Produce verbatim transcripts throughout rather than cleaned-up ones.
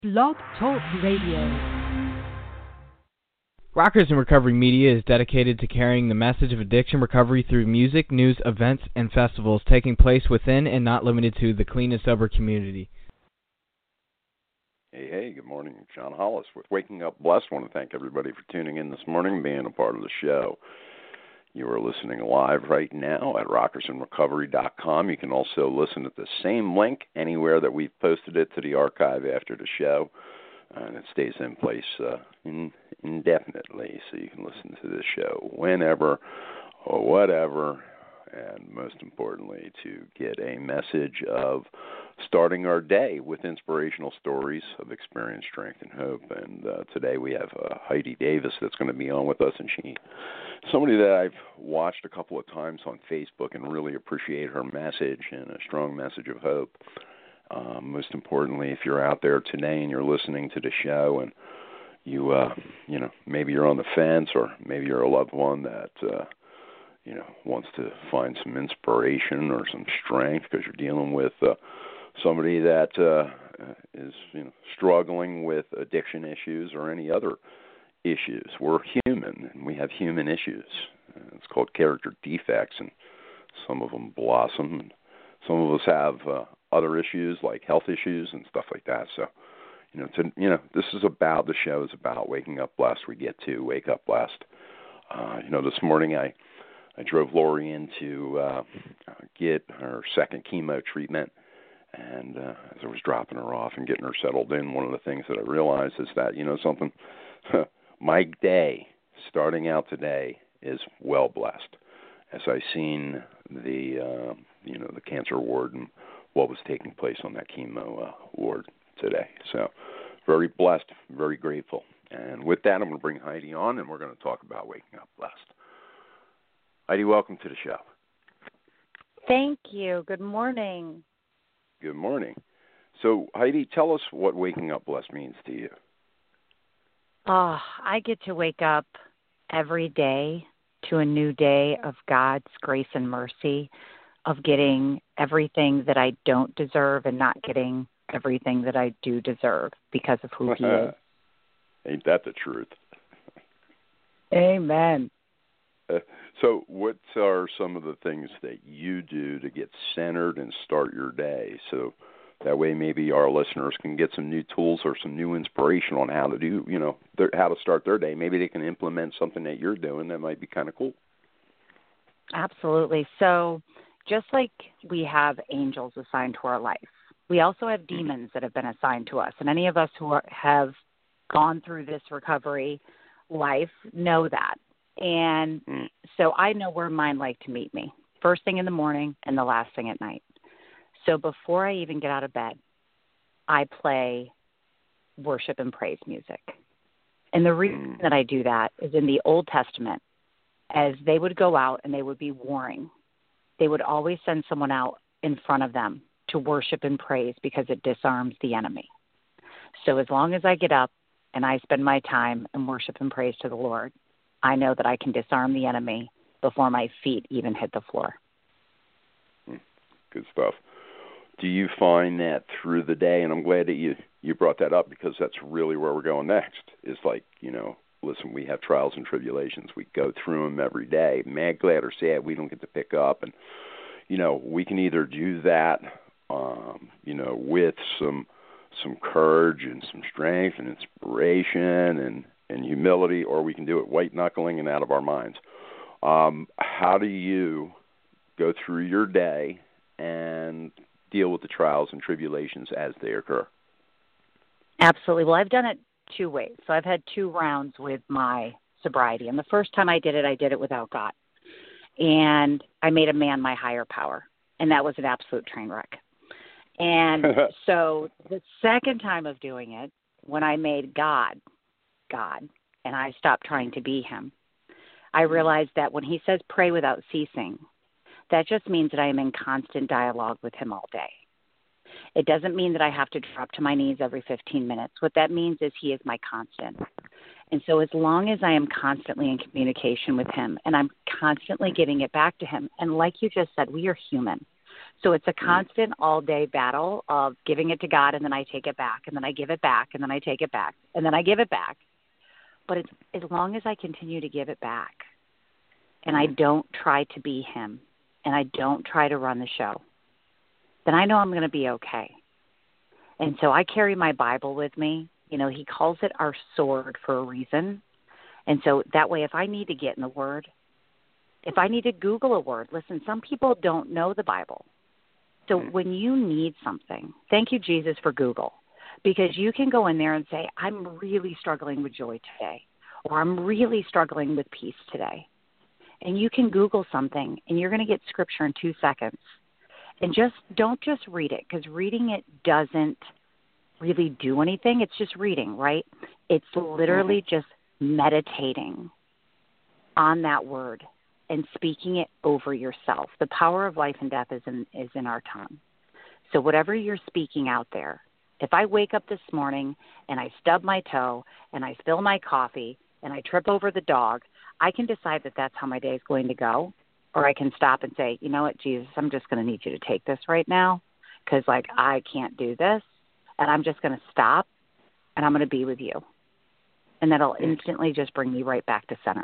Blog Talk Radio. Rockers in Recovery Media is dedicated to carrying the message of addiction recovery through music, news, events, and festivals taking place within and not limited to the clean and sober community. Hey, hey, good morning. John Hollis with Waking Up Blessed. I want to thank everybody for tuning in this morning and being a part of the show. You are listening live right now at rockers in recovery dot com. You can also listen at the same link anywhere that we've posted it to the archive after the show. Uh, and it stays in place uh, in, indefinitely, so you can listen to this show whenever or whatever. And most importantly, to get a message of starting our day with inspirational stories of experience, strength, and hope. And uh, today we have uh, Heidi Davis that's going to be on with us, and she, somebody that I've watched a couple of times on Facebook and really appreciate her message and a strong message of hope. Um, most importantly, if you're out there today and you're listening to the show and you, uh, you know, maybe you're on the fence or maybe you're a loved one that, uh, you know, wants to find some inspiration or some strength because you're dealing with uh, somebody that uh, is, you know, struggling with addiction issues or any other issues. We're human, and we have human issues. Uh, it's called character defects, and some of them blossom. And some of us have uh, other issues like health issues and stuff like that. So, you know, to, you know, this is about, the show is about waking up blessed. We get to wake up blessed. Uh, you know, this morning I I drove Lori in to uh, get her second chemo treatment, and uh, as I was dropping her off and getting her settled in, one of the things that I realized is that, you know, something, my day starting out today is well blessed, as I seen the, uh, you know, the cancer ward and what was taking place on that chemo uh, ward today. So very blessed, very grateful. And with that, I'm going to bring Heidi on, and we're going to talk about waking up blessed. Heidi, welcome to the show. Thank you. Good morning. Good morning. So, Heidi, tell us what waking up blessed means to you. Oh, I get to wake up every day to a new day of God's grace and mercy, of getting everything that I don't deserve and not getting everything that I do deserve because of who He is. Ain't that the truth? Amen. Uh, so what are some of the things that you do to get centered and start your day? So that way maybe our listeners can get some new tools or some new inspiration on how to do, you know, their, how to start their day. Maybe they can implement something that you're doing that might be kind of cool. Absolutely. So just like we have angels assigned to our life, we also have demons that have been assigned to us. And any of us who are, have gone through this recovery life know that. And so I know where mine like to meet me, first thing in the morning and the last thing at night. So before I even get out of bed, I play worship and praise music. And the reason that I do that is in the Old Testament, as they would go out and they would be warring, they would always send someone out in front of them to worship and praise because it disarms the enemy. So as long as I get up and I spend my time in worship and praise to the Lord, I know that I can disarm the enemy before my feet even hit the floor. Good stuff. Do you find that through the day, and I'm glad that you, you brought that up because that's really where we're going next, is like, you know, listen, we have trials and tribulations. We go through them every day. Mad, glad, or sad, we don't get to pick up. And, you know, we can either do that, um, you know, with some some courage and some strength and inspiration and and humility, or we can do it white-knuckling and out of our minds. Um, how do you go through your day and deal with the trials and tribulations as they occur? Absolutely. Well, I've done it two ways. So I've had two rounds with my sobriety. And the first time I did it, I did it without God. And I made a man my higher power. And that was an absolute train wreck. And so the second time of doing it, when I made God God, and I stopped trying to be Him, I realized that when He says pray without ceasing, that just means that I am in constant dialogue with Him all day. It doesn't mean that I have to drop to my knees every fifteen minutes. What that means is He is my constant. And so as long as I am constantly in communication with Him and I'm constantly giving it back to Him, and like you just said, we are human. So it's a constant all-day battle of giving it to God, and then I take it back, and then I give it back, and then I take it back, and then I give it back. But it's, as long as I continue to give it back, and I don't try to be him, and I don't try to run the show, then I know I'm going to be okay. And so I carry my Bible with me. You know, he calls it our sword for a reason. And so that way, if I need to get in the Word, if I need to Google a word, listen, some people don't know the Bible. So when you need something, thank you, Jesus, for Google, because you can go in there and say, I'm really struggling with joy today, or I'm really struggling with peace today. And you can Google something, and you're going to get scripture in two seconds. And just don't just read it, because reading it doesn't really do anything. It's just reading, right? It's literally just meditating on that word and speaking it over yourself. The power of life and death is in, is in our tongue. So whatever you're speaking out there, if I wake up this morning and I stub my toe and I spill my coffee and I trip over the dog, I can decide that that's how my day is going to go. Or I can stop and say, you know what, Jesus, I'm just going to need you to take this right now, because, like, I can't do this, and I'm just going to stop, and I'm going to be with you. And that'll instantly just bring me right back to center.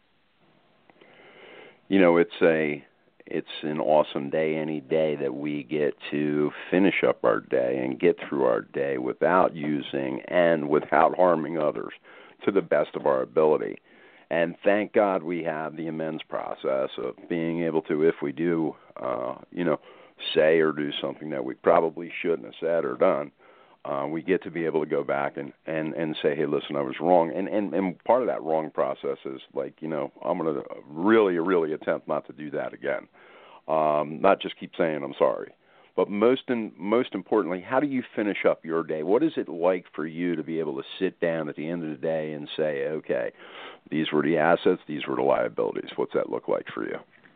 You know, it's a it's an awesome day any day that we get to finish up our day and get through our day without using and without harming others to the best of our ability. And thank God we have the amends process of being able to, if we do, uh, you know, say or do something that we probably shouldn't have said or done, uh, we get to be able to go back and, and, and say, hey, listen, I was wrong. And, and, and part of that wrong process is like, you know, I'm going to really, really attempt not to do that again. Um, not just keep saying I'm sorry. But most in, most importantly, how do you finish up your day? What is it like for you to be able to sit down at the end of the day and say, okay, these were the assets, these were the liabilities. What's that look like for you?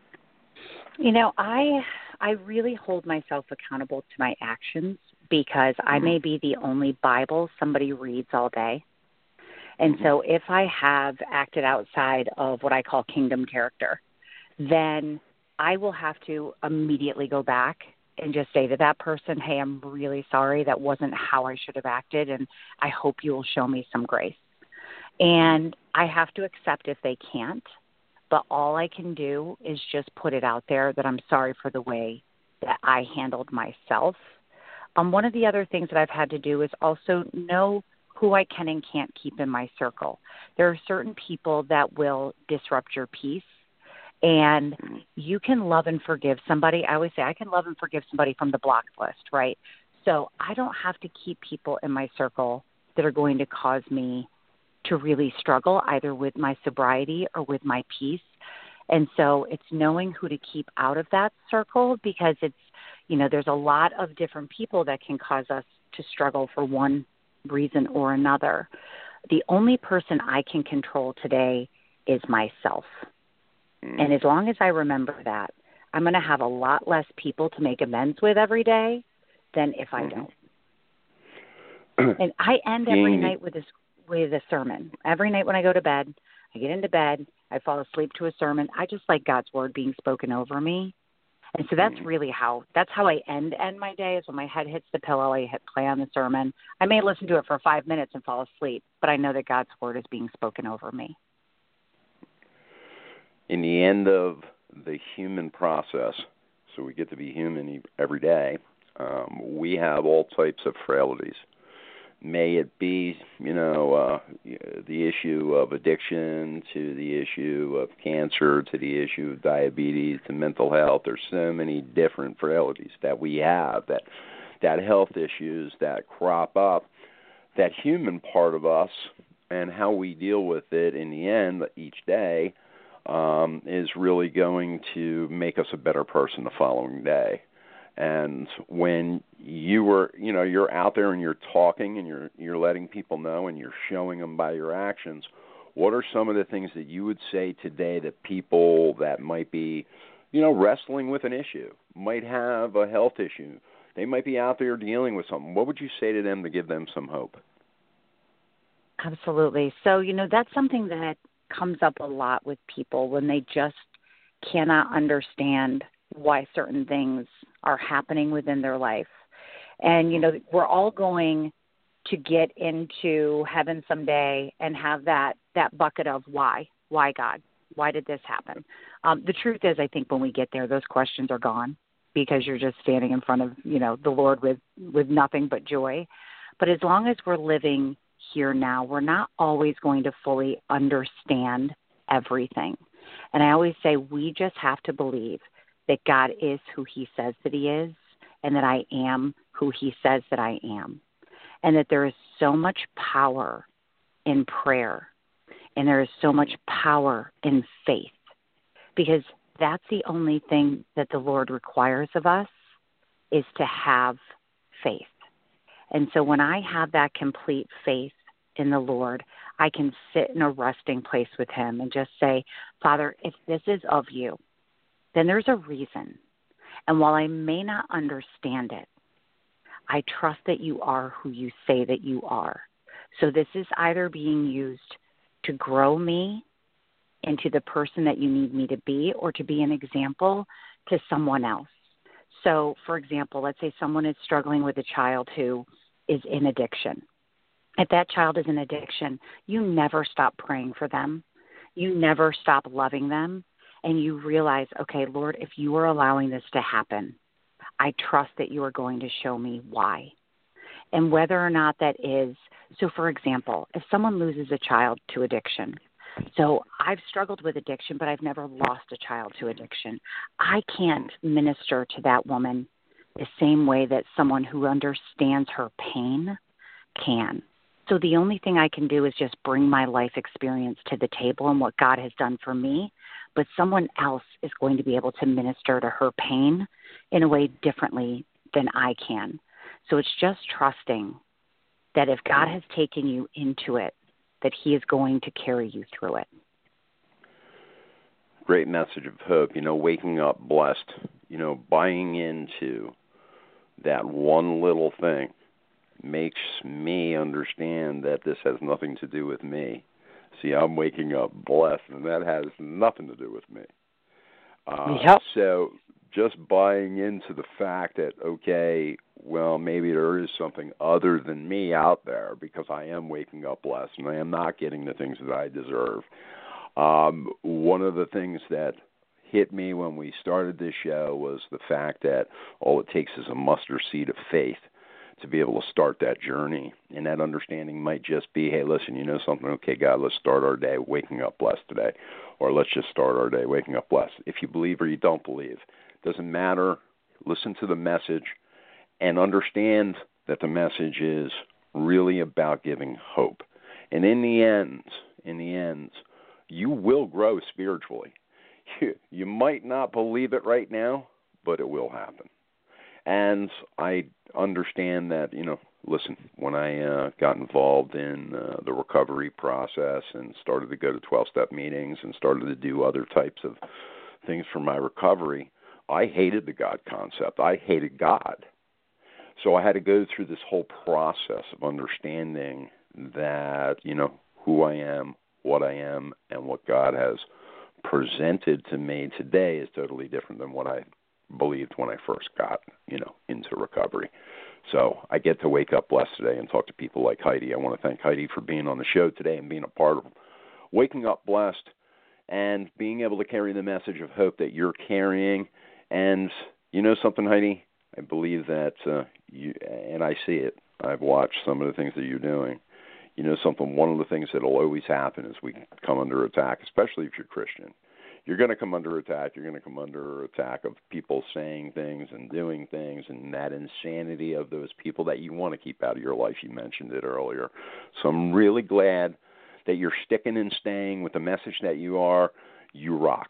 You know, I I really hold myself accountable to my actions, because I may be the only Bible somebody reads all day. And so if I have acted outside of what I call kingdom character, then I will have to immediately go back and just say to that person, hey, I'm really sorry. That wasn't how I should have acted, and I hope you will show me some grace. And I have to accept if they can't, but all I can do is just put it out there that I'm sorry for the way that I handled myself. Um, one of the other things that I've had to do is also know who I can and can't keep in my circle. There are certain people that will disrupt your peace. And you can love and forgive somebody. I always say I can love and forgive somebody from the block list, right? So I don't have to keep people in my circle that are going to cause me to really struggle either with my sobriety or with my peace. And so it's knowing who to keep out of that circle, because it's, you know, there's a lot of different people that can cause us to struggle for one reason or another. The only person I can control today is myself. And as long as I remember that, I'm going to have a lot less people to make amends with every day than if I don't. And I end every night with a, with a sermon. Every night when I go to bed, I get into bed, I fall asleep to a sermon. I just like God's word being spoken over me. And so that's really how, that's how I end, end my day, is when my head hits the pillow, I hit play on the sermon. I may listen to it for five minutes and fall asleep, but I know that God's word is being spoken over me. In the end of the human process, so we get to be human every day, um, we have all types of frailties. May it be, you know, uh, the issue of addiction, to the issue of cancer, to the issue of diabetes, to mental health. There's so many different frailties that we have, that that health issues that crop up, that human part of us, and how we deal with it in the end each day um, is really going to make us a better person the following day. And when you were, you know, you're out there and you're talking and you're you're letting people know and you're showing them by your actions, what are some of the things that you would say today that people that might be, you know, wrestling with an issue, might have a health issue, they might be out there dealing with something? What would you say to them to give them some hope? Absolutely. So, you know, that's something that comes up a lot with people when they just cannot understand why certain things are happening within their life. And, you know, we're all going to get into heaven someday and have that, that bucket of why, why God, why did this happen? Um, the truth is, I think when we get there, those questions are gone because you're just standing in front of, you know, the Lord with, with nothing but joy. But as long as we're living here now, we're not always going to fully understand everything. And I always say we just have to believe that God is who he says that he is and that I am who he says that I am. And that there is so much power in prayer and there is so much power in faith, because that's the only thing that the Lord requires of us is to have faith. And so when I have that complete faith in the Lord, I can sit in a resting place with him and just say, Father, if this is of you, then there's a reason. And while I may not understand it, I trust that you are who you say that you are. So this is either being used to grow me into the person that you need me to be or to be an example to someone else. So, for example, let's say someone is struggling with a child who is in addiction. If that child is in addiction, you never stop praying for them. You never stop loving them. And you realize, okay, Lord, if you are allowing this to happen, I trust that you are going to show me why. And whether or not that is, so for example, if someone loses a child to addiction, so I've struggled with addiction, but I've never lost a child to addiction. I can't minister to that woman the same way that someone who understands her pain can. So the only thing I can do is just bring my life experience to the table and what God has done for me, but someone else is going to be able to minister to her pain in a way differently than I can. So it's just trusting that if God has taken you into it, that he is going to carry you through it. Great message of hope. You know, waking up blessed, you know, buying into that one little thing makes me understand that this has nothing to do with me. See, I'm waking up blessed, and that has nothing to do with me. Uh, yep. So just buying into the fact that, okay, well, maybe there is something other than me out there because I am waking up blessed and I am not getting the things that I deserve. Um, one of the things that hit me when we started this show was the fact that all it takes is a mustard seed of faith to be able to start that journey. And that understanding might just be, hey, listen, you know something? Okay, God, let's start our day waking up blessed today. Or let's just start our day waking up blessed. If you believe or you don't believe, doesn't matter. Listen to the message and understand that the message is really about giving hope. And in the end, in the end, you will grow spiritually. You, you might not believe it right now, but it will happen. And I understand that, you know, listen, when I uh, got involved in uh, the recovery process and started to go to twelve-step meetings and started to do other types of things for my recovery, I hated the God concept. I hated God. So I had to go through this whole process of understanding that, you know, who I am, what I am, and what God has presented to me today is totally different than what I believed when I first got, you know, into recovery. So I get to wake up blessed today and talk to people like Heidi. I want to thank Heidi for being on the show today and being a part of waking up blessed and being able to carry the message of hope that you're carrying. And you know something, Heidi? I believe that, uh, you, and I see it. I've watched some of the things that you're doing. You know something? One of the things that will always happen is we come under attack, especially if you're Christian. You're going to come under attack. You're going to come under attack of people saying things and doing things and that insanity of those people that you want to keep out of your life. You mentioned it earlier. So I'm really glad that you're sticking and staying with the message that you are. You rock.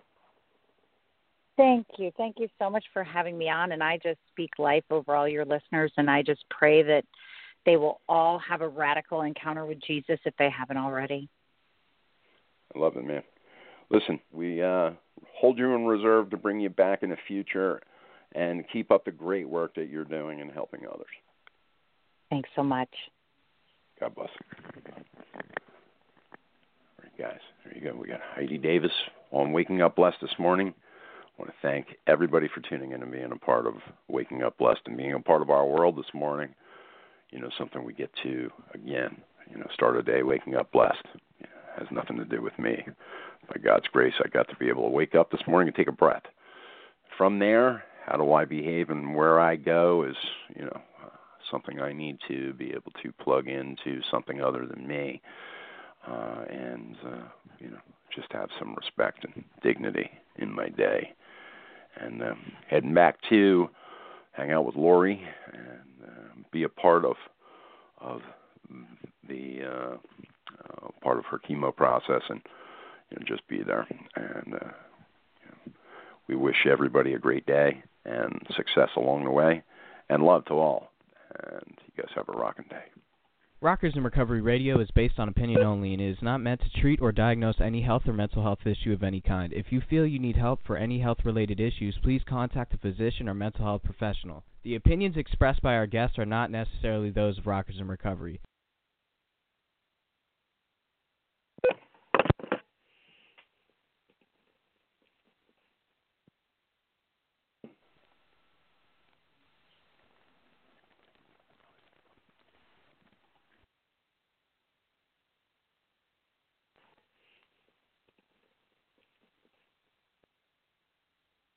Thank you. Thank you so much for having me on. And I just speak life over all your listeners, and I just pray that they will all have a radical encounter with Jesus if they haven't already. I love it, man. Listen, we uh, hold you in reserve to bring you back in the future and keep up the great work that you're doing and helping others. Thanks so much. God bless. All right, guys, there you go. We got Heidi Davis on Waking Up Blessed this morning. I I want to thank everybody for tuning in and being a part of Waking Up Blessed and being a part of our world this morning. You know, something we get to, again, you know, start a day waking up blessed. You know, has nothing to do with me. By God's grace, I got to be able to wake up this morning and take a breath. From there, how do I behave and where I go is, you know, uh, something I need to be able to plug into something other than me. Uh, and, uh, you know, just have some respect and dignity in my day. And um, heading back to hang out with Lori and uh, be a part of of the uh, uh, part of her chemo process, and you know, just be there. And uh, you know, we wish everybody a great day and success along the way, and love to all. And you guys have a rocking day. Rockers in Recovery Radio is based on opinion only and is not meant to treat or diagnose any health or mental health issue of any kind. If you feel you need help for any health-related issues, please contact a physician or mental health professional. The opinions expressed by our guests are not necessarily those of Rockers in Recovery.